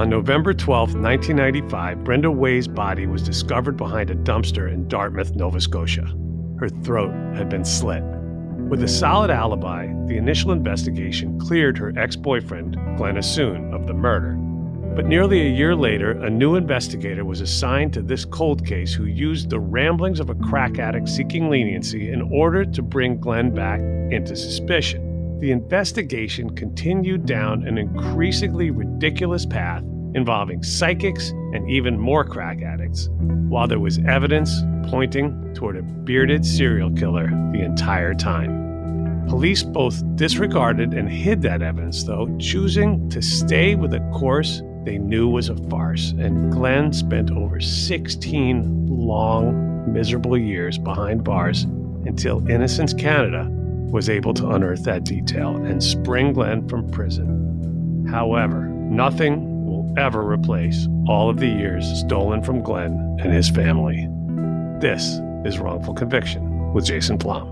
On November 12, 1995, Brenda Way's body was discovered behind a dumpster in Dartmouth, Nova Scotia. Her throat had been slit. With a solid alibi, the initial investigation cleared her ex-boyfriend, Glenn Assoon, of the murder. But nearly a year later, a new investigator was assigned to this cold case who used the ramblings of a crack addict seeking leniency in order to bring Glenn back into suspicion. The investigation continued down an increasingly ridiculous path involving psychics and even more crack addicts, while there was evidence pointing toward a bearded serial killer the entire time. Police both disregarded and hid that evidence, though, choosing to stay with a course they knew was a farce, and Glenn spent over 16 long, miserable years behind bars until Innocence Canada was able to unearth that detail and spring Glenn from prison. However, nothing will ever replace all of the years stolen from Glenn and his family. This is Wrongful Conviction with Jason Flom.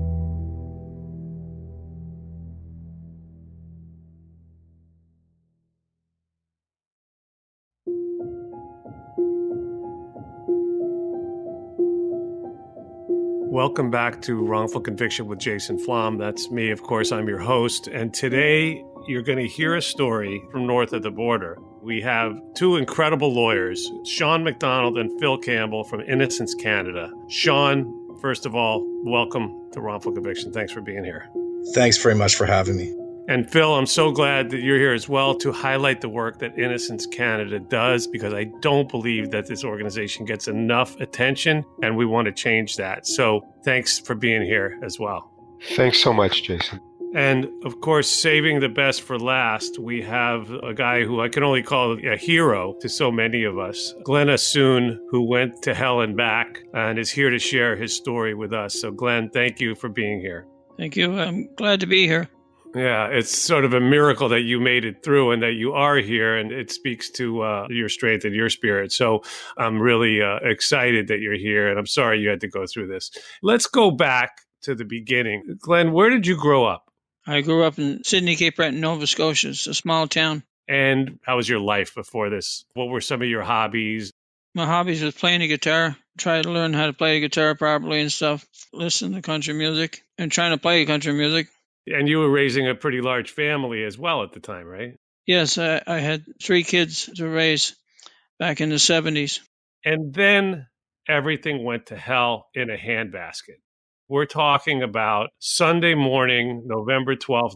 Welcome back to Wrongful Conviction with Jason Flom. That's me, of course. I'm your host. And today you're going to hear a story from north of the border. We have two incredible lawyers, Sean McDonald and Phil Campbell from Innocence Canada. Sean, first of all, welcome to Wrongful Conviction. Thanks for being here. Thanks very much for having me. And Phil, I'm so glad that you're here as well to highlight the work that Innocence Canada does, because I don't believe that this organization gets enough attention, and we want to change that. So thanks for being here as well. Thanks so much, Jason. And of course, saving the best for last, we have a guy who I can only call a hero to so many of us, Glenn Assoon, who went to hell and back and is here to share his story with us. So Glenn, thank you for being here. Thank you. I'm glad to be here. Yeah, it's sort of a miracle that you made it through and that you are here, and it speaks to your strength and your spirit. So I'm really excited that you're here, and I'm sorry you had to go through this. Let's go back to the beginning. Glenn, where did you grow up? I grew up in Sydney, Cape Breton, Nova Scotia. It's a small town. And how was your life before this? What were some of your hobbies? My hobbies was playing the guitar, try to learn how to play the guitar properly and stuff, listen to country music, and trying to play country music. And you were raising a pretty large family as well at the time, right? Yes, I had 3 kids to raise back in the 70s. And then everything went to hell in a handbasket. We're talking about Sunday morning, November 12th,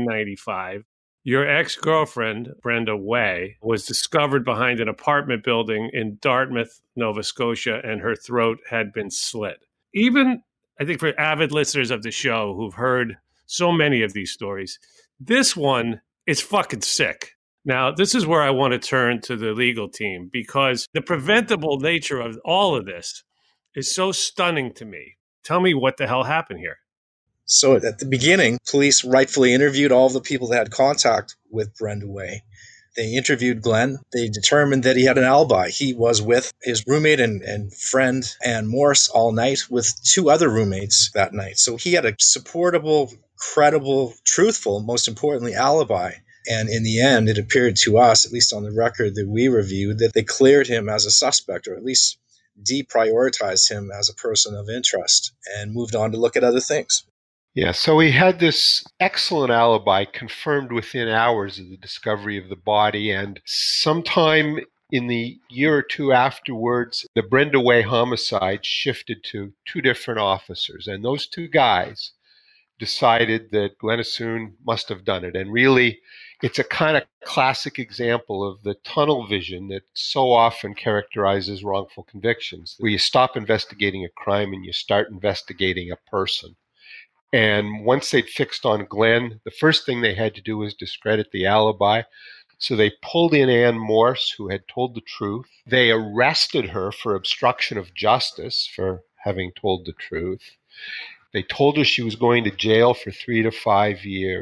1995. Your ex-girlfriend, Brenda Way, was discovered behind an apartment building in Dartmouth, Nova Scotia, and her throat had been slit. Even, I think, for avid listeners of the show who've heard so many of these stories, this one is fucking sick. Now, this is where I want to turn to the legal team, because the preventable nature of all of this is so stunning to me. Tell me what the hell happened here. So at the beginning, police rightfully interviewed all the people that had contact with Brenda Way. They interviewed Glenn. They determined that he had an alibi. He was with his roommate and friend, Ann Morse, all night with 2 other roommates that night. So he had a supportable, credible, truthful, most importantly, alibi. And in the end, it appeared to us, at least on the record that we reviewed, that they cleared him as a suspect, or at least deprioritized him as a person of interest and moved on to look at other things. Yeah, so he had this excellent alibi confirmed within hours of the discovery of the body, and sometime in the year or two afterwards, the Brenda Way homicide shifted to 2 different officers, and those 2 guys decided that Glenn Assoon must have done it. And really, it's a kind of classic example of the tunnel vision that so often characterizes wrongful convictions, where you stop investigating a crime and you start investigating a person. And once they'd fixed on Glenn, the first thing they had to do was discredit the alibi. So they pulled in Ann Morse, who had told the truth. They arrested her for obstruction of justice for having told the truth. They told her she was going to jail for 3 to 5 years.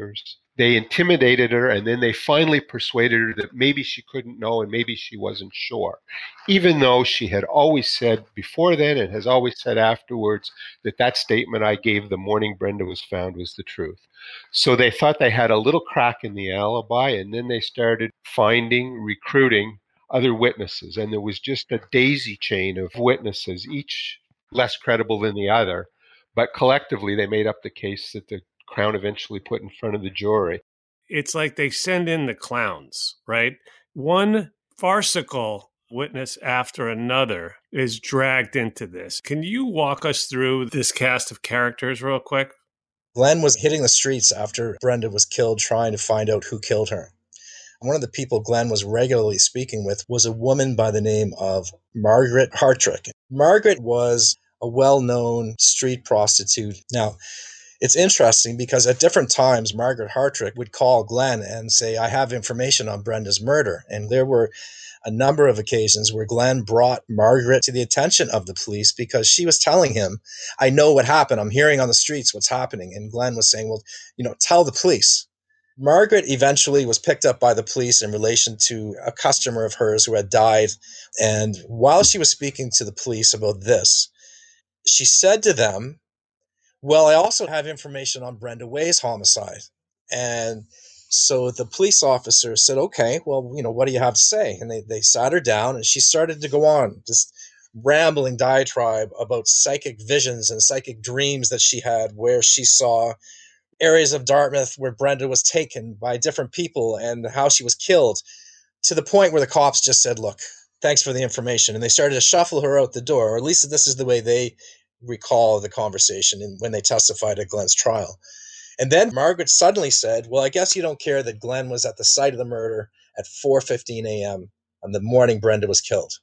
They intimidated her, and then they finally persuaded her that maybe she couldn't know and maybe she wasn't sure, even though she had always said before then and has always said afterwards that that statement I gave the morning Brenda was found was the truth. So they thought they had a little crack in the alibi, and then they started recruiting other witnesses, and there was just a daisy chain of witnesses, each less credible than the other, but collectively they made up the case that the Crown eventually put in front of the jury. It's like they send in the clowns, right? One farcical witness after another is dragged into this. Can you walk us through this cast of characters real quick? Glenn was hitting the streets after Brenda was killed, trying to find out who killed her. One of the people Glenn was regularly speaking with was a woman by the name of Margaret Hartrick. Margaret was a well-known street prostitute. Now, it's interesting because at different times, Margaret Hartrick would call Glenn and say, I have information on Brenda's murder. And there were a number of occasions where Glenn brought Margaret to the attention of the police because she was telling him, I know what happened. I'm hearing on the streets what's happening. And Glenn was saying, well, tell the police. Margaret eventually was picked up by the police in relation to a customer of hers who had died. And while she was speaking to the police about this, she said to them, well, I also have information on Brenda Way's homicide. And so the police officer said, okay, well, what do you have to say? And they sat her down, and she started to go on, just rambling diatribe about psychic visions and psychic dreams that she had, where she saw areas of Dartmouth where Brenda was taken by different people and how she was killed, to the point where the cops just said, look, thanks for the information. And they started to shuffle her out the door, or at least this is the way they recall the conversation when they testified at Glenn's trial. And then Margaret suddenly said, well, I guess you don't care that Glenn was at the site of the murder at 4:15 a.m. on the morning Brenda was killed.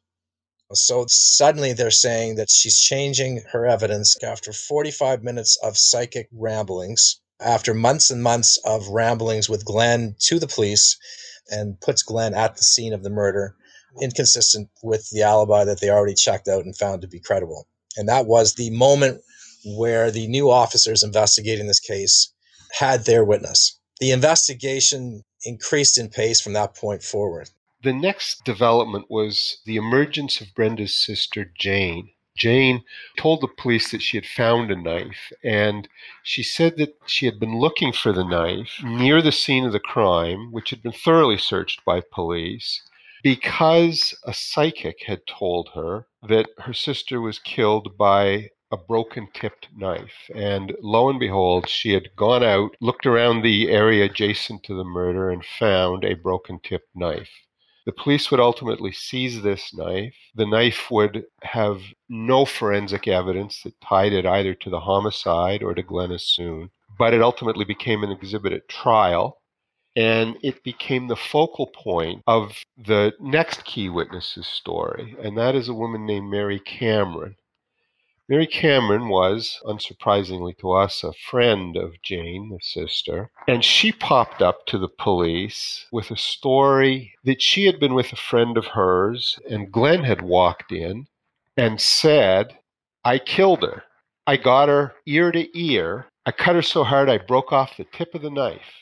So suddenly they're saying that she's changing her evidence after 45 minutes of psychic ramblings, after months and months of ramblings with Glenn to the police, and puts Glenn at the scene of the murder, inconsistent with the alibi that they already checked out and found to be credible. And that was the moment where the new officers investigating this case had their witness. The investigation increased in pace from that point forward. The next development was the emergence of Brenda's sister, Jane. Jane told the police that she had found a knife, and she said that she had been looking for the knife near the scene of the crime, which had been thoroughly searched by police, because a psychic had told her that her sister was killed by a broken-tipped knife. And lo and behold, she had gone out, looked around the area adjacent to the murder, and found a broken-tipped knife. The police would ultimately seize this knife. The knife would have no forensic evidence that tied it either to the homicide or to Glenn Assoon, but it ultimately became an exhibit at trial, and it became the focal point of the next key witness's story, and that is a woman named Mary Cameron. Mary Cameron was, unsurprisingly to us, a friend of Jane, the sister, and she popped up to the police with a story that she had been with a friend of hers, and Glenn had walked in and said, I killed her. I got her ear to ear. I cut her so hard I broke off the tip of the knife.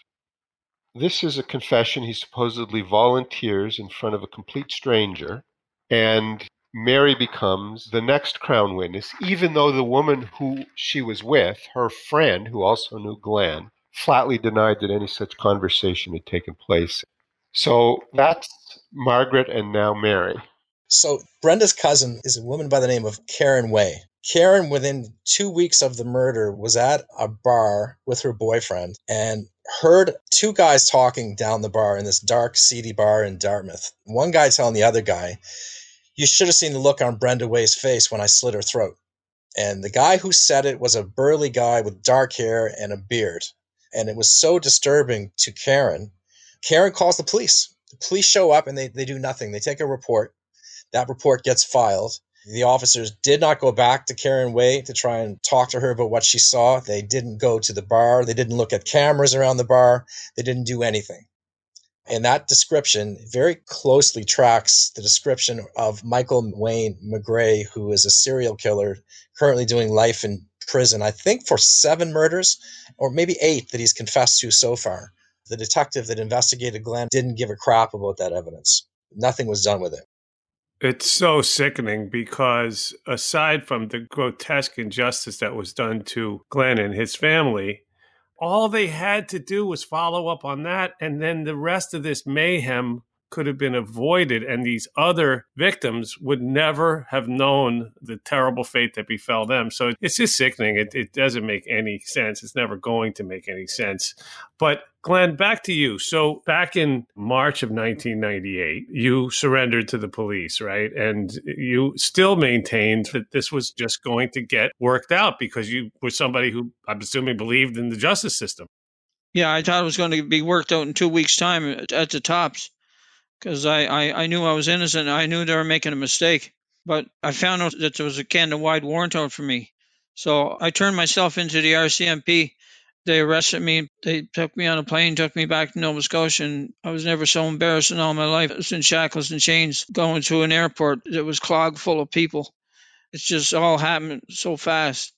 This is a confession he supposedly volunteers in front of a complete stranger, and Mary becomes the next Crown witness, even though the woman who she was with, her friend, who also knew Glenn, flatly denied that any such conversation had taken place. So that's Margaret and now Mary. So Brenda's cousin is a woman by the name of Karen Way. Karen, within 2 weeks of the murder, was at a bar with her boyfriend and heard two guys talking down the bar in this dark, seedy bar in Dartmouth. One guy telling the other guy, you should have seen the look on Brenda Way's face when I slit her throat. And the guy who said it was a burly guy with dark hair and a beard. And it was so disturbing to Karen. Karen calls the police. The police show up and they do nothing. They take a report. That report gets filed. The officers did not go back to Karen Way to try and talk to her about what she saw. They didn't go to the bar. They didn't look at cameras around the bar. They didn't do anything. And that description very closely tracks the description of Michael Wayne McGray, who is a serial killer currently doing life in prison, I think for 7 murders or maybe 8 that he's confessed to so far. The detective that investigated Glenn didn't give a crap about that evidence. Nothing was done with it. It's so sickening because aside from the grotesque injustice that was done to Glenn and his family, all they had to do was follow up on that, and then the rest of this mayhem could have been avoided, and these other victims would never have known the terrible fate that befell them. So it's just sickening. It doesn't make any sense. It's never going to make any sense. But Glenn, back to you. So back in March of 1998, you surrendered to the police, right? And you still maintained that this was just going to get worked out because you were somebody who, I'm assuming, believed in the justice system. Yeah, I thought it was going to be worked out in 2 weeks' time at the tops, because I knew I was innocent. I knew they were making a mistake, but I found out that there was a Canada-wide warrant out for me. So I turned myself into the RCMP. They arrested me. They took me on a plane, took me back to Nova Scotia, and I was never so embarrassed in all my life. I was in shackles and chains going to an airport that was clogged full of people. It's just all happened so fast.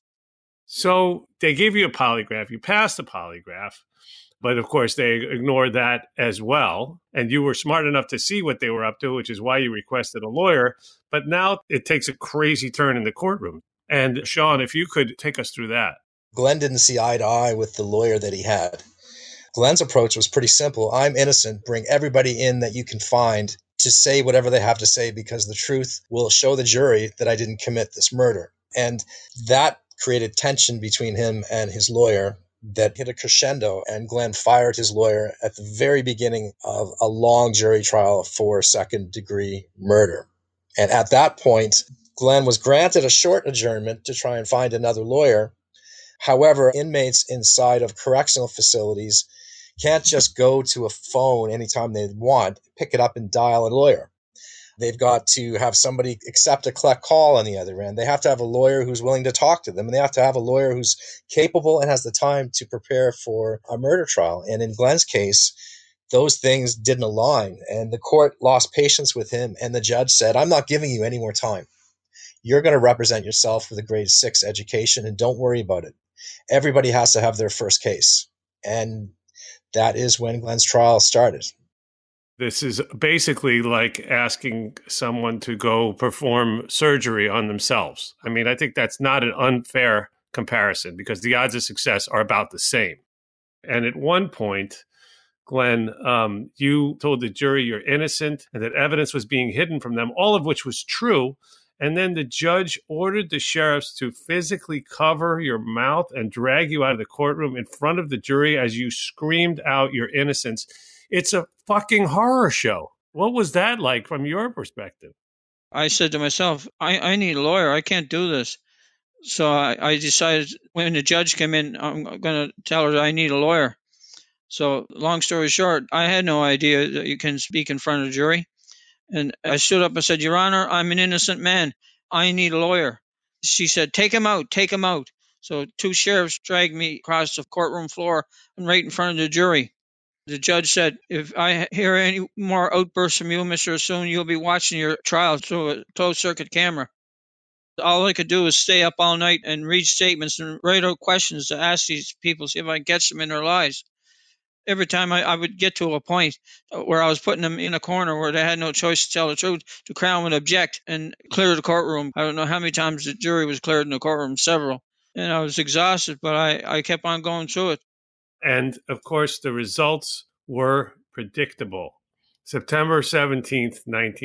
So they gave you a polygraph. You passed the polygraph. But of course, they ignored that as well. And you were smart enough to see what they were up to, which is why you requested a lawyer. But now it takes a crazy turn in the courtroom. And Sean, if you could take us through that. Glenn didn't see eye to eye with the lawyer that he had. Glenn's approach was pretty simple. I'm innocent. Bring everybody in that you can find to say whatever they have to say, because the truth will show the jury that I didn't commit this murder. And that created tension between him and his lawyer that hit a crescendo, and Glenn fired his lawyer at the very beginning of a long jury trial for second-degree murder. And at that point, Glenn was granted a short adjournment to try and find another lawyer. However, inmates inside of correctional facilities can't just go to a phone anytime they want, pick it up and dial a lawyer. They've got to have somebody accept a collect call on the other end. They have to have a lawyer who's willing to talk to them, and they have to have a lawyer who's capable and has the time to prepare for a murder trial. And in Glenn's case, those things didn't align, and the court lost patience with him, and the judge said, I'm not giving you any more time. You're going to represent yourself with a grade 6 education, and don't worry about it. Everybody has to have their first case. And that is when Glenn's trial started. This is basically like asking someone to go perform surgery on themselves. I mean, I think that's not an unfair comparison because the odds of success are about the same. And at one point, Glenn, you told the jury you're innocent and that evidence was being hidden from them, all of which was true. And then the judge ordered the sheriffs to physically cover your mouth and drag you out of the courtroom in front of the jury as you screamed out your innocence. It's a fucking horror show. What was that like from your perspective? I said to myself, I need a lawyer. I can't do this. So I decided when the judge came in, I'm going to tell her that I need a lawyer. So long story short, I had no idea that you can speak in front of a jury. And I stood up and said, Your Honor, I'm an innocent man. I need a lawyer. She said, take him out, take him out. So 2 sheriffs dragged me across the courtroom floor and right in front of the jury. The judge said, if I hear any more outbursts from you, Mr. Assoun, you'll be watching your trial through a closed-circuit camera. All I could do was stay up all night and read statements and write out questions to ask these people, see if I can catch them in their lies. Every time I would get to a point where I was putting them in a corner where they had no choice to tell the truth, the Crown would object and clear the courtroom. I don't know how many times the jury was cleared in the courtroom, several. And I was exhausted, but I kept on going through it. And, of course, the results were predictable. September 17th,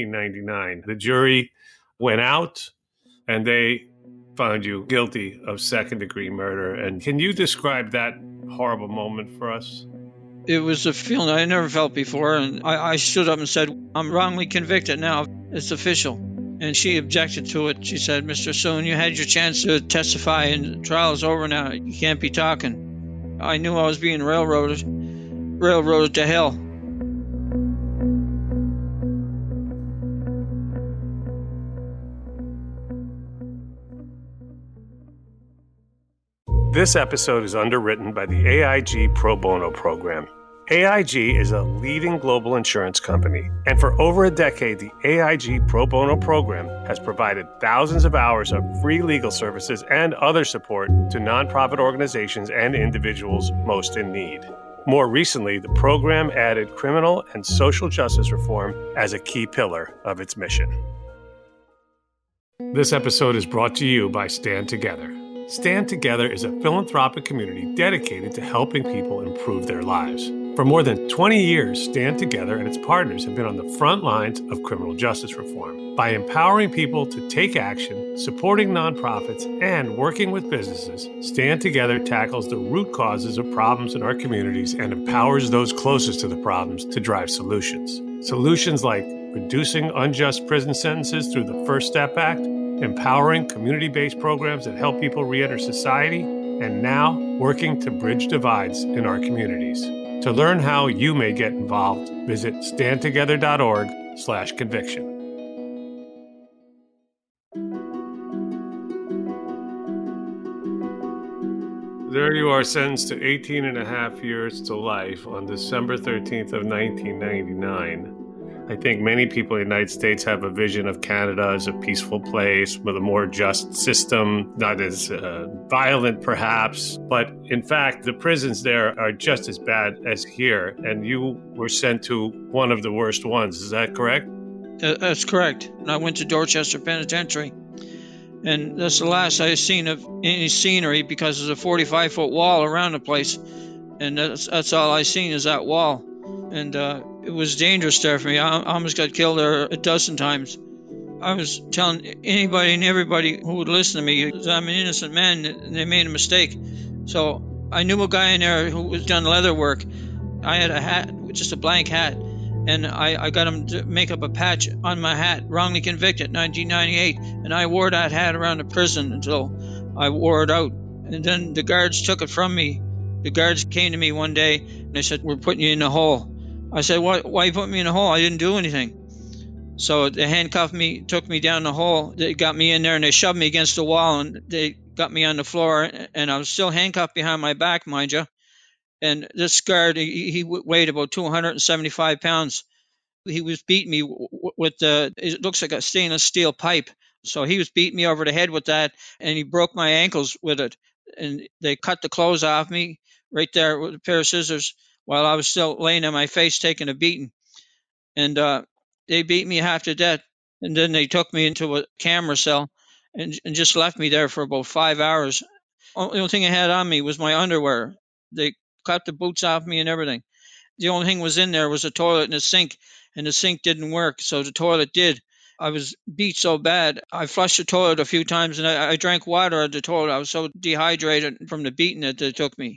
1999, the jury went out and they found you guilty of second-degree murder. And can you describe that horrible moment for us? It was a feeling I never felt before. And I stood up and said, I'm wrongly convicted now. It's official. And she objected to it. She said, Mr. Assoun, you had your chance to testify and the trial is over now. You can't be talking. I knew I was being railroaded to hell. This episode is underwritten by the AIG Pro Bono program. AIG is a leading global insurance company, and for over a decade, the AIG Pro Bono program has provided thousands of hours of free legal services and other support to nonprofit organizations and individuals most in need. More recently, the program added criminal and social justice reform as a key pillar of its mission. This episode is brought to you by Stand Together. Stand Together is a philanthropic community dedicated to helping people improve their lives. For more than 20 years, Stand Together and its partners have been on the front lines of criminal justice reform. By empowering people to take action, supporting nonprofits, and working with businesses, Stand Together tackles the root causes of problems in our communities and empowers those closest to the problems to drive solutions. Solutions like reducing unjust prison sentences through the First Step Act, empowering community-based programs that help people reenter society, and now working to bridge divides in our communities. To learn how you may get involved, visit standtogether.org/conviction. There you are, sentenced to 18 and a half years to life on December 13th of 1999. I think many people in the United States have a vision of Canada as a peaceful place with a more just system, not as violent perhaps, but in fact, the prisons there are just as bad as here, and you were sent to one of the worst ones. Is that correct? That's correct. I went to Dorchester Penitentiary, and that's the last I've seen of any scenery because there's a 45-foot wall around the place, and that's all I seen is that wall. And it was dangerous there for me. I almost got killed there a dozen times. I was telling anybody and everybody who would listen to me that I'm an innocent man, and they made a mistake. So I knew a guy in there who was done leather work. I had a hat, just a blank hat, and I got him to make up a patch on my hat, wrongly convicted, 1998, and I wore that hat around the prison until I wore it out. And then the guards took it from me. The guards came to me one day, and they said, "We're putting you in the hole." I said, why you put me in a hole? I didn't do anything. So they handcuffed me, took me down the hole. They got me in there and they shoved me against the wall and they got me on the floor. And I was still handcuffed behind my back, mind you. And this guard, he weighed about 275 pounds. He was beating me with it looks like a stainless steel pipe. So he was beating me over the head with that, and he broke my ankles with it. And they cut the clothes off me right there with a pair of scissors while I was still laying on my face taking a beating. And they beat me half to death. And then they took me into a camera cell and just left me there for about 5 hours. The only thing I had on me was my underwear. They cut the boots off me and everything. The only thing was in there was a toilet and a sink, and the sink didn't work, so the toilet did. I was beat so bad, I flushed the toilet a few times, and I drank water at the toilet. I was so dehydrated from the beating that they took me.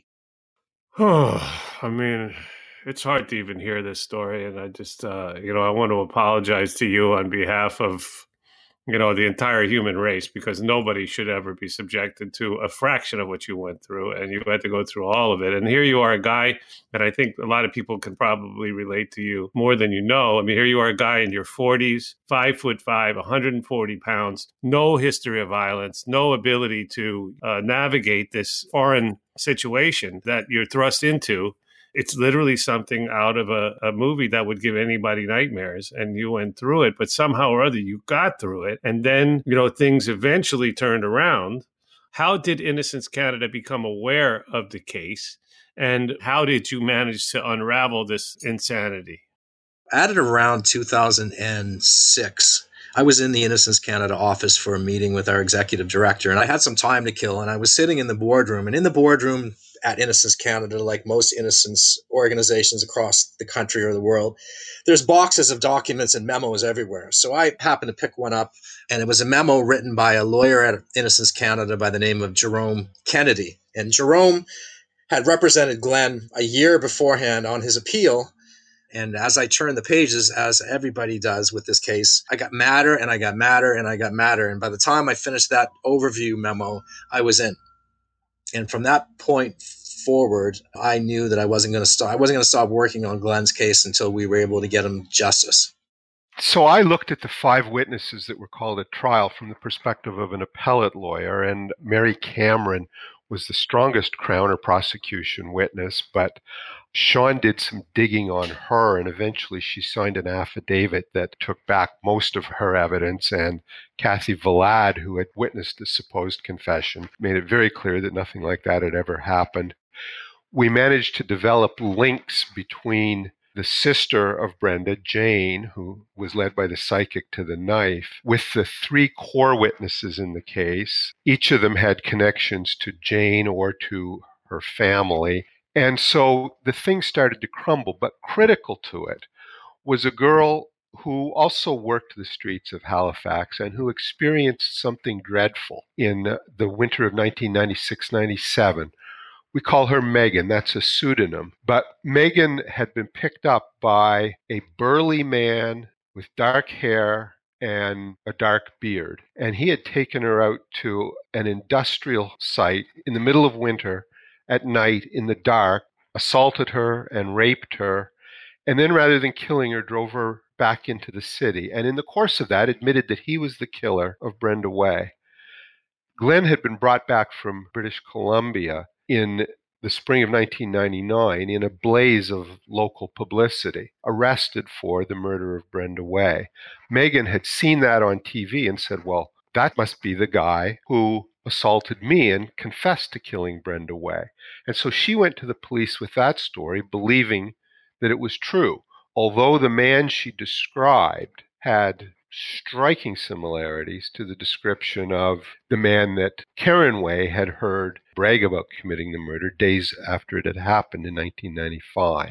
I mean, it's hard to even hear this story, and I just, I want to apologize to you on behalf of, the entire human race, because nobody should ever be subjected to a fraction of what you went through, and you had to go through all of it. And here you are, a guy that I think a lot of people can probably relate to you more than you know. I mean, here you are, a guy in your 40s, 5'5", 140 pounds, no history of violence, no ability to navigate this foreign situation that you're thrust into. It's literally something out of a movie that would give anybody nightmares, and you went through it, but somehow or other you got through it. And then, things eventually turned around. How did Innocence Canada become aware of the case, and how did you manage to unravel this insanity? At around 2006, I was in the Innocence Canada office for a meeting with our executive director, and I had some time to kill, and I was sitting in the boardroom, and in the boardroom at Innocence Canada, like most innocence organizations across the country or the world, there's boxes of documents and memos everywhere. So I happened to pick one up, and it was a memo written by a lawyer at Innocence Canada by the name of Jerome Kennedy. And Jerome had represented Glenn a year beforehand on his appeal. And as I turned the pages, as everybody does with this case, I got madder and I got madder and I got madder. And by the time I finished that overview memo, I was in. And from that point forward, I knew that I wasn't going to stop. I wasn't going to stop working on Glenn's case until we were able to get him justice. So I looked at the 5 witnesses that were called at trial from the perspective of an appellate lawyer, and Mary Cameron was the strongest Crown or prosecution witness, but Sean did some digging on her, and eventually she signed an affidavit that took back most of her evidence, and Kathy Vlad, who had witnessed the supposed confession, made it very clear that nothing like that had ever happened. we managed to develop links between the sister of Brenda, Jane, who was led by the psychic to the knife, with the three core witnesses in the case. Each of them had connections to Jane or to her family. And so the thing started to crumble, but critical to it was a girl who also worked the streets of Halifax and who experienced something dreadful in the winter of 1996-97. We call her Megan. That's a pseudonym. But Megan had been picked up by a burly man with dark hair and a dark beard. And he had taken her out to an industrial site in the middle of winter at night in the dark, assaulted her and raped her, and then rather than killing her, drove her back into the city. And in the course of that, admitted that he was the killer of Brenda Way. Glenn had been brought back from British Columbia in the spring of 1999 in a blaze of local publicity, arrested for the murder of Brenda Way. Megan had seen that on TV and said, well, that must be the guy who assaulted me and confessed to killing Brenda Way. And so she went to the police with that story, believing that it was true, although the man she described had striking similarities to the description of the man that Karen Way had heard brag about committing the murder days after it had happened in 1995.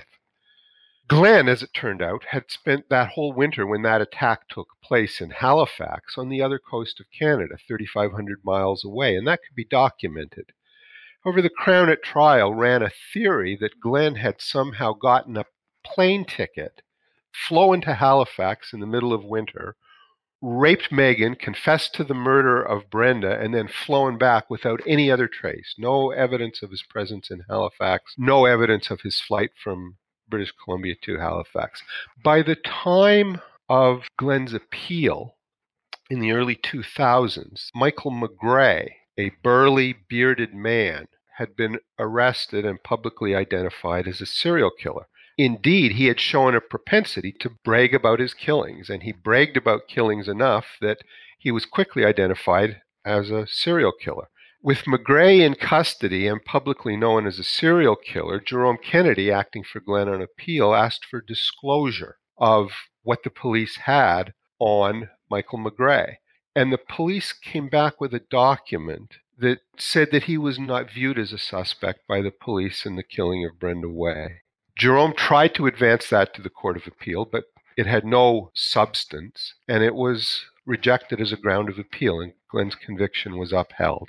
Glenn, as it turned out, had spent that whole winter when that attack took place in Halifax on the other coast of Canada, 3,500 miles away, and that could be documented. However, the Crown at trial ran a theory that Glenn had somehow gotten a plane ticket, flown to Halifax in the middle of winter, raped Megan, confessed to the murder of Brenda, and then flown back without any other trace. No evidence of his presence in Halifax, no evidence of his flight from British Columbia to Halifax. By the time of Glenn's appeal in the early 2000s, Michael McGray, a burly, bearded man, had been arrested and publicly identified as a serial killer. Indeed, he had shown a propensity to brag about his killings, and he bragged about killings enough that he was quickly identified as a serial killer. With McGray in custody and publicly known as a serial killer, Jerome Kennedy, acting for Glenn on appeal, asked for disclosure of what the police had on Michael McGray. And the police came back with a document that said that he was not viewed as a suspect by the police in the killing of Brenda Way. Jerome tried to advance that to the Court of Appeal, but it had no substance, and it was rejected as a ground of appeal, and Glenn's conviction was upheld.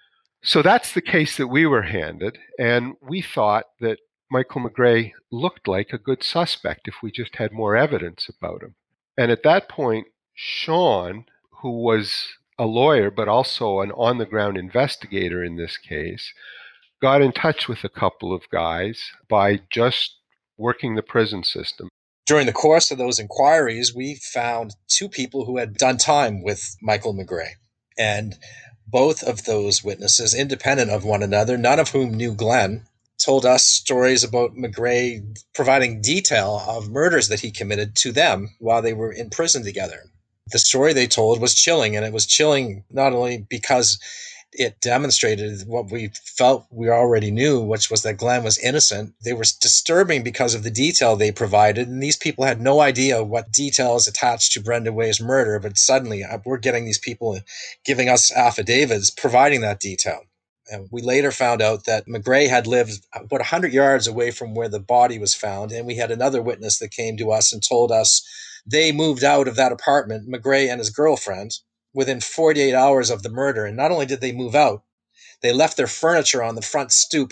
So that's the case that we were handed, and we thought that Michael McGray looked like a good suspect if we just had more evidence about him. And at that point, Sean, who was a lawyer but also an on-the-ground investigator in this case, got in touch with a couple of guys by just working the prison system. During the course of those inquiries, we found two people who had done time with Michael McGray. And both of those witnesses, independent of one another, none of whom knew Glenn, told us stories about McGray providing detail of murders that he committed to them while they were in prison together. The story they told was chilling, and it was chilling not only because it demonstrated what we felt we already knew, which was that Glenn was innocent. They were disturbing because of the detail they provided, and these people had no idea what details attached to Brenda Way's murder, but suddenly we're getting these people giving us affidavits providing that detail. And we later found out that McGray had lived about 100 yards away from where the body was found, and we had another witness that came to us and told us they moved out of that apartment, McGray and his girlfriend, within 48 hours of the murder. And not only did they move out, they left their furniture on the front stoop.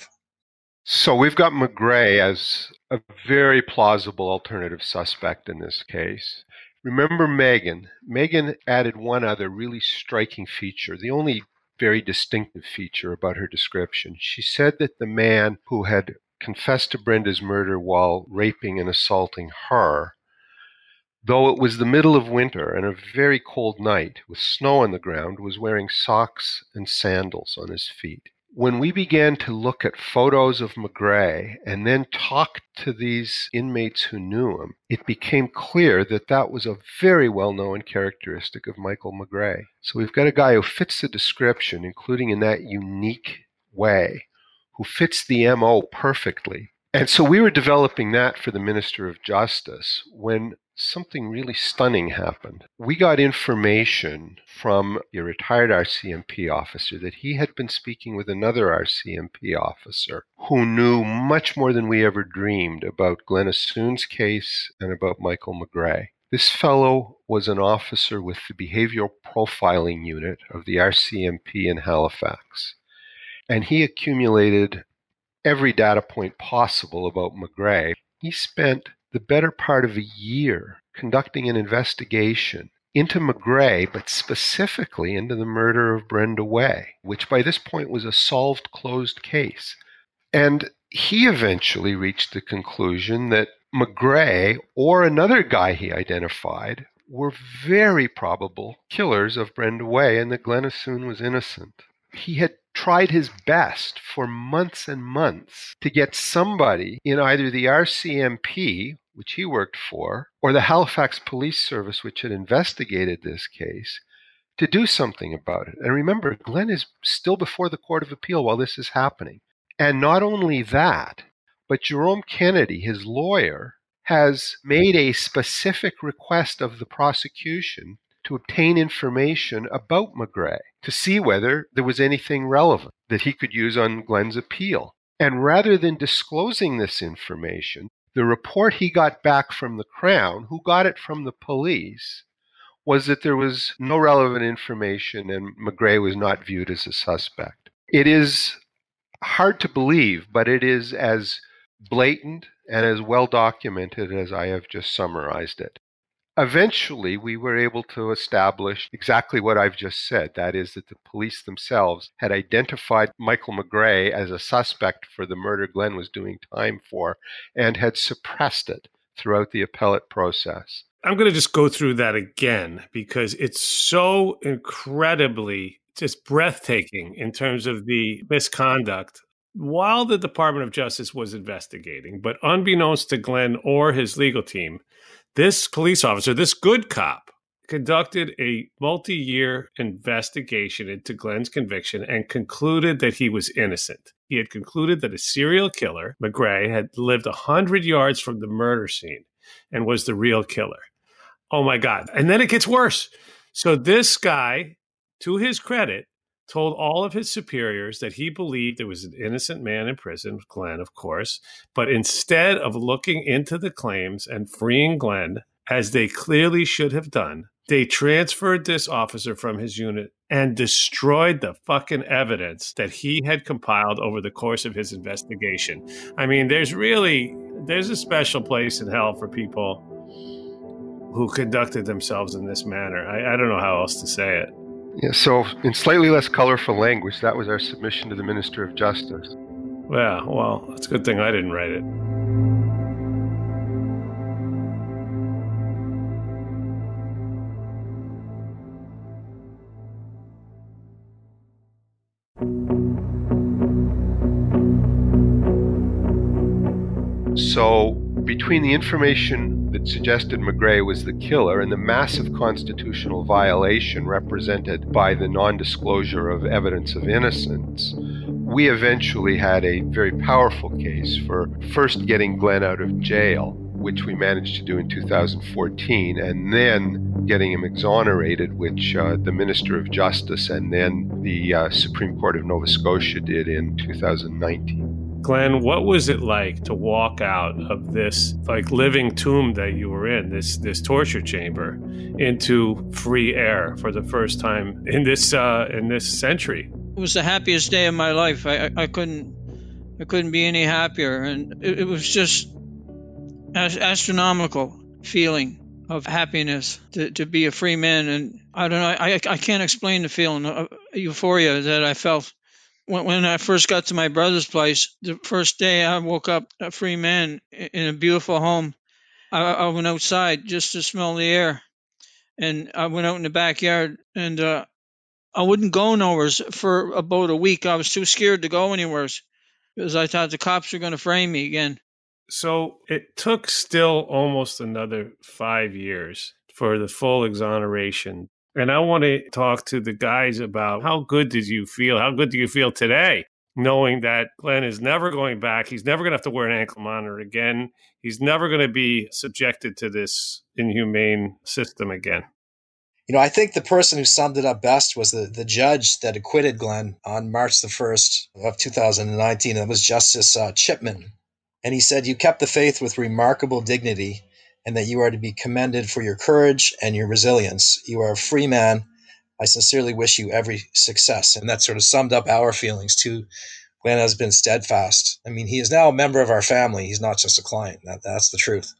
So we've got McGray as a very plausible alternative suspect in this case. Remember Megan. Megan added one other really striking feature, the only very distinctive feature about her description. She said that the man who had confessed to Brenda's murder while raping and assaulting her, though it was the middle of winter and a very cold night with snow on the ground, was wearing socks and sandals on his feet. When we began to look at photos of McGray and then talk to these inmates who knew him, it became clear that that was a very well-known characteristic of Michael McGray. So we've got a guy who fits the description, including in that unique way, who fits the MO perfectly. And so we were developing that for the Minister of Justice when something really stunning happened. We got information from a retired RCMP officer that he had been speaking with another RCMP officer who knew much more than we ever dreamed about Glenn Assoon's case and about Michael McGray. This fellow was an officer with the Behavioral Profiling Unit of the RCMP in Halifax, and he accumulated every data point possible about McGray. He spent the better part of a year conducting an investigation into McGray, but specifically into the murder of Brenda Way, which by this point was a solved, closed case. And he eventually reached the conclusion that McGray or another guy he identified were very probable killers of Brenda Way and that Glenn Assoon was innocent. He had tried his best for months and months to get somebody in either the RCMP, which he worked for, or the Halifax Police Service, which had investigated this case, to do something about it. And remember, Glenn is still before the Court of Appeal while this is happening. And not only that, but Jerome Kennedy, his lawyer, has made a specific request of the prosecution to obtain information about McGray to see whether there was anything relevant that he could use on Glenn's appeal. And rather than disclosing this information, the report he got back from the Crown, who got it from the police, was that there was no relevant information and McGray was not viewed as a suspect. It is hard to believe, but it is as blatant and as well documented as I have just summarized it. Eventually, we were able to establish exactly what I've just said. That is that the police themselves had identified Michael McGray as a suspect for the murder Glenn was doing time for and had suppressed it throughout the appellate process. I'm going to just go through that again because it's so incredibly just breathtaking in terms of the misconduct while the Department of Justice was investigating. But unbeknownst to Glenn or his legal team, this police officer, this good cop, conducted a multi-year investigation into Glenn's conviction and concluded that he was innocent. He had concluded that a serial killer, McGray, had lived 100 yards from the murder scene and was the real killer. Oh my God. And then it gets worse. So this guy, to his credit, told all of his superiors that he believed there was an innocent man in prison, Glenn, of course, but instead of looking into the claims and freeing Glenn, as they clearly should have done, they transferred this officer from his unit and destroyed the fucking evidence that he had compiled over the course of his investigation. I mean, there's a special place in hell for people who conducted themselves in this manner. I don't know how else to say it. Yeah, so in slightly less colorful language, that was our submission to the Minister of Justice. Yeah, well, it's a good thing I didn't write it. So between the information that suggested McGray was the killer and the massive constitutional violation represented by the non-disclosure of evidence of innocence, we eventually had a very powerful case for first getting Glenn out of jail, which we managed to do in 2014, and then getting him exonerated, which the Minister of Justice and then the Supreme Court of Nova Scotia did in 2019. Glenn, what was it like to walk out of this like living tomb that you were in, this torture chamber, into free air for the first time in this century? It was the happiest day of my life. I couldn't be any happier, and it was just an astronomical feeling of happiness to be a free man. And I don't know, I can't explain the feeling of euphoria that I felt. When I first got to my brother's place, the first day I woke up a free man in a beautiful home. I went outside just to smell the air, and I went out in the backyard, and I wouldn't go nowhere for about a week. I was too scared to go anywhere because I thought the cops were going to frame me again. So it took still almost another 5 years for the full exoneration. And I want to talk to the guys about how good did you feel? How good do you feel today? knowing that Glenn is never going back. He's never going to have to wear an ankle monitor again. He's never going to be subjected to this inhumane system again. I think the person who summed it up best was the judge that acquitted Glenn on March the 1st of 2019. It was Justice Chipman. And he said, "You kept the faith with remarkable dignity, and that you are to be commended for your courage and your resilience. You are a free man. I sincerely wish you every success." And that sort of summed up our feelings too. Glenn has been steadfast. I mean, he is now a member of our family. He's not just a client. That's the truth.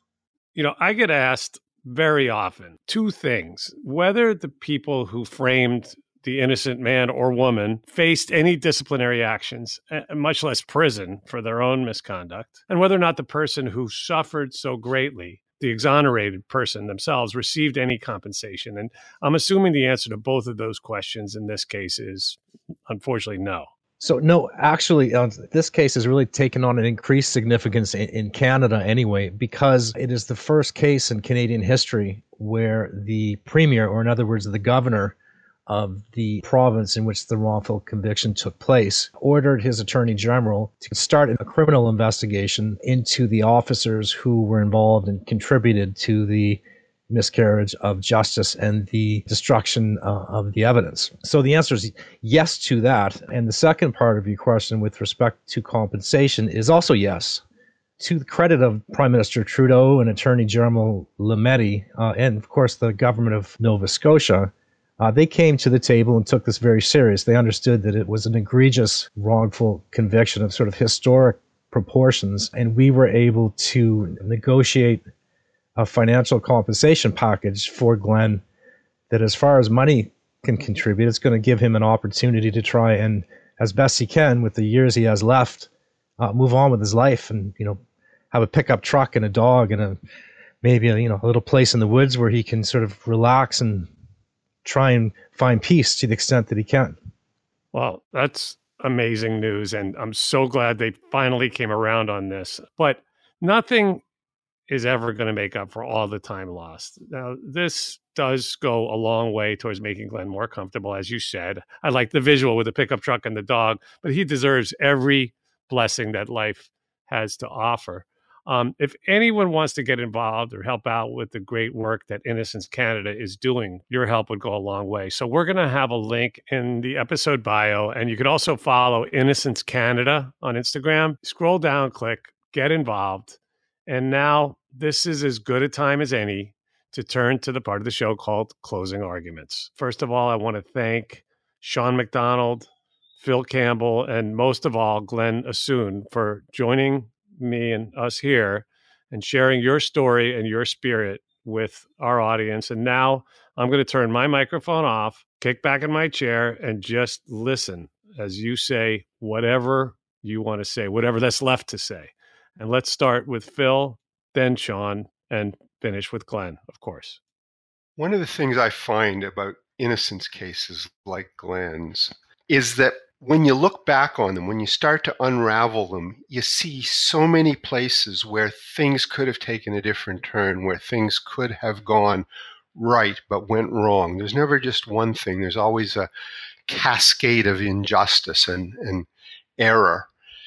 I get asked very often two things: whether the people who framed the innocent man or woman faced any disciplinary actions, much less prison, for their own misconduct, and whether or not the person who suffered so greatly, the exonerated person themselves, received any compensation. And I'm assuming the answer to both of those questions in this case is, unfortunately, no. So no, actually, this case has really taken on an increased significance in Canada anyway, because it is the first case in Canadian history where the premier, or in other words, the governor of the province in which the wrongful conviction took place, ordered his attorney general to start a criminal investigation into the officers who were involved and contributed to the miscarriage of justice and the destruction of the evidence. So the answer is yes to that. And the second part of your question with respect to compensation is also yes. To the credit of Prime Minister Trudeau and Attorney General Lametti, and of course the government of Nova Scotia, they came to the table and took this very serious. They understood that it was an egregious wrongful conviction of sort of historic proportions, and we were able to negotiate a financial compensation package for Glenn that, as far as money can contribute, it's going to give him an opportunity to try and, as best he can with the years he has left, move on with his life and, have a pickup truck and a dog and maybe a little place in the woods where he can sort of relax and try and find peace to the extent that he can. Well, that's amazing news. And I'm so glad they finally came around on this. But nothing is ever going to make up for all the time lost. Now, this does go a long way towards making Glenn more comfortable, as you said. I like the visual with the pickup truck and the dog, but he deserves every blessing that life has to offer. If anyone wants to get involved or help out with the great work that Innocence Canada is doing, your help would go a long way. So we're going to have a link in the episode bio, and you could also follow Innocence Canada on Instagram. Scroll down, click, get involved. And now this is as good a time as any to turn to the part of the show called Closing Arguments. First of all, I want to thank Sean McDonald, Phil Campbell, and most of all, Glenn Assoon for joining me and us here and sharing your story and your spirit with our audience. And now I'm going to turn my microphone off, kick back in my chair, and just listen as you say whatever you want to say, whatever that's left to say. And let's start with Phil, then Sean, and finish with Glenn, of course. One of the things I find about innocence cases like Glenn's is that when you look back on them, when you start to unravel them, you see so many places where things could have taken a different turn, where things could have gone right but went wrong. There's never just one thing. There's always a cascade of injustice and error.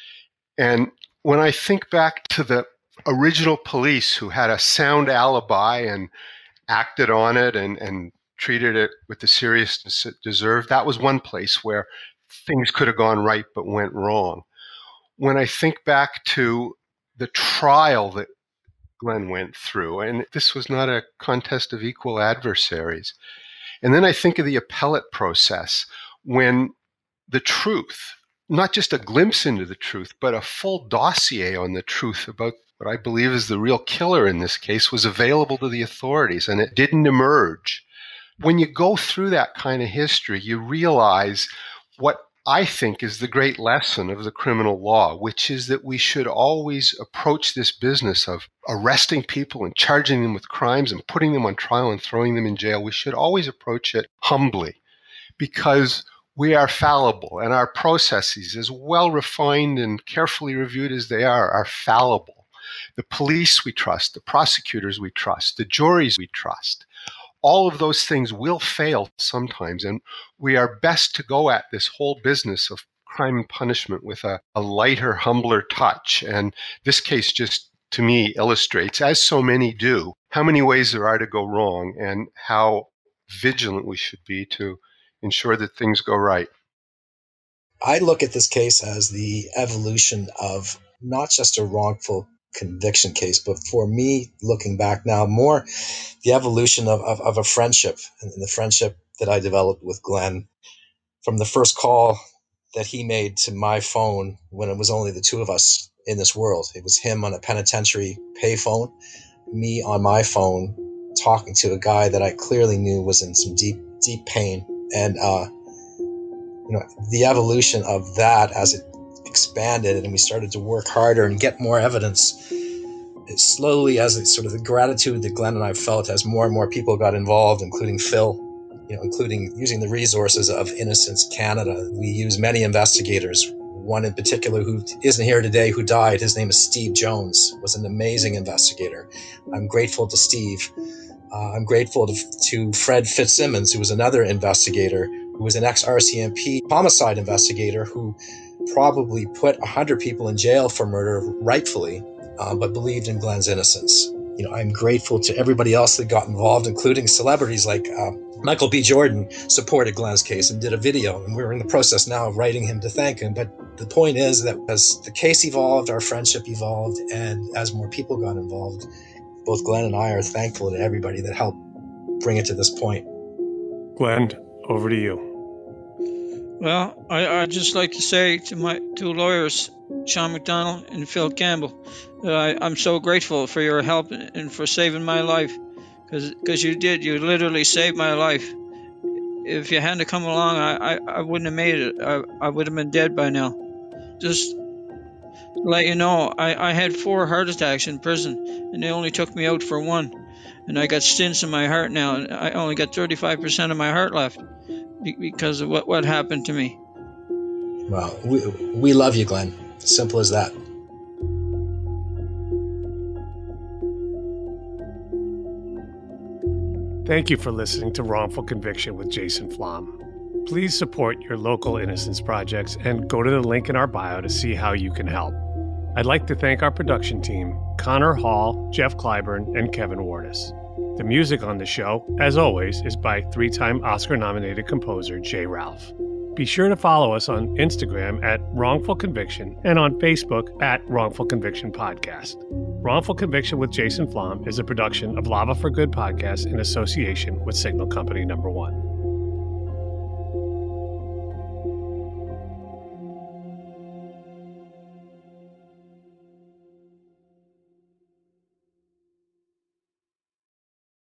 And when I think back to the original police who had a sound alibi and acted on it and treated it with the seriousness it deserved, that was one place where things could have gone right but went wrong. When I think back to the trial that Glenn went through, and this was not a contest of equal adversaries, and then I think of the appellate process when the truth, not just a glimpse into the truth, but a full dossier on the truth about what I believe is the real killer in this case, was available to the authorities, and it didn't emerge. When you go through that kind of history, you realize what I think is the great lesson of the criminal law, which is that we should always approach this business of arresting people and charging them with crimes and putting them on trial and throwing them in jail. We should always approach it humbly, because we are fallible, and our processes, as well refined and carefully reviewed as they are fallible. The police we trust, the prosecutors we trust, the juries we trust, all of those things will fail sometimes, and we are best to go at this whole business of Crime and Punishment with a lighter, humbler touch. And this case just, to me, illustrates, as so many do, how many ways there are to go wrong and how vigilant we should be to ensure that things go right. I look at this case as the evolution of not just a wrongful conviction case, but for me, looking back now, more the evolution of a friendship, and the friendship that I developed with Glenn from the first call that he made to my phone when it was only the two of us in this world. It was him on a penitentiary payphone, me on my phone, talking to a guy that I clearly knew was in some deep, deep pain. And, the evolution of that as it expanded and we started to work harder and get more evidence, slowly, as it's sort of the gratitude that Glenn and I felt as more and more people got involved, including Phil, including using the resources of Innocence Canada. We use many investigators. One in particular who isn't here today, who died, his name is Steve Jones, was an amazing investigator. I'm grateful to Steve. I'm grateful to Fred Fitzsimmons, who was another investigator, who was an ex-RCMP homicide investigator who probably put 100 people in jail for murder, rightfully, but believed in Glenn's innocence. I'm grateful to everybody else that got involved, including celebrities like Michael B. Jordan supported Glenn's case and did a video, and we're in the process now of writing him to thank him. But the point is that as the case evolved, our friendship evolved, and as more people got involved, both Glenn and I are thankful to everybody that helped bring it to this point. Glenn, over to you. Well, I'd just like to say to my two lawyers, Sean McDonald and Phil Campbell, that I'm so grateful for your help and for saving my life, because you literally saved my life. If you hadn't come along, I wouldn't have made it. I would have been dead by now. Just to let you know, I had 4 heart attacks in prison, and they only took me out for 1. And I got stents in my heart now, and I only got 35% of my heart left because of what happened to me. Well, we love you, Glenn. Simple as that. Thank you for listening to Wrongful Conviction with Jason Flom. Please support your local innocence projects and go to the link in our bio to see how you can help. I'd like to thank our production team, Connor Hall, Jeff Clyburn, and Kevin Wardis. The music on the show, as always, is by 3-time Oscar-nominated composer Jay Ralph. Be sure to follow us on Instagram at Wrongful Conviction and on Facebook at Wrongful Conviction Podcast. Wrongful Conviction with Jason Flom is a production of Lava for Good podcast in association with Signal Company No. 1.